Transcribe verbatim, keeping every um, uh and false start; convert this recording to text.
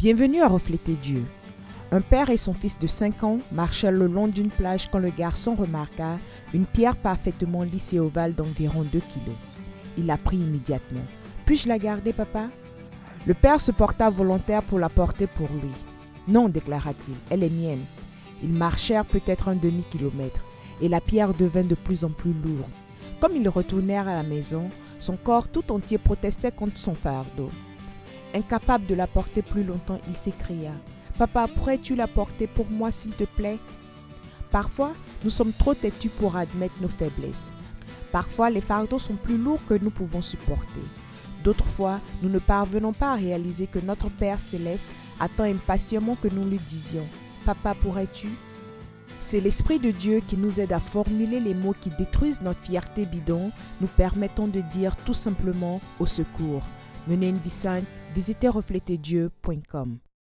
Bienvenue à Refléter Dieu. Un père et son fils de cinq ans marchaient le long d'une plage quand le garçon remarqua une pierre parfaitement lisse et ovale d'environ deux kilos. Il la prit immédiatement. « Puis-je la garder, papa ?» Le père se porta volontaire pour la porter pour lui. « Non, déclara-t-il, elle est mienne. » Ils marchèrent peut-être un demi-kilomètre et la pierre devint de plus en plus lourde. Comme ils retournèrent à la maison, son corps tout entier protestait contre son fardeau. Incapable de la porter plus longtemps, il s'écria « Papa, pourrais-tu la porter pour moi, s'il te plaît ?» Parfois, nous sommes trop têtus pour admettre nos faiblesses. Parfois, les fardeaux sont plus lourds que nous pouvons supporter. D'autres fois, nous ne parvenons pas à réaliser que notre Père céleste attend impatiemment que nous lui disions « Papa, pourrais-tu » C'est l'Esprit de Dieu qui nous aide à formuler les mots qui détruisent notre fierté bidon, nous permettant de dire tout simplement « au secours ». Menez une vie sainte, visitez refléter dieu point com.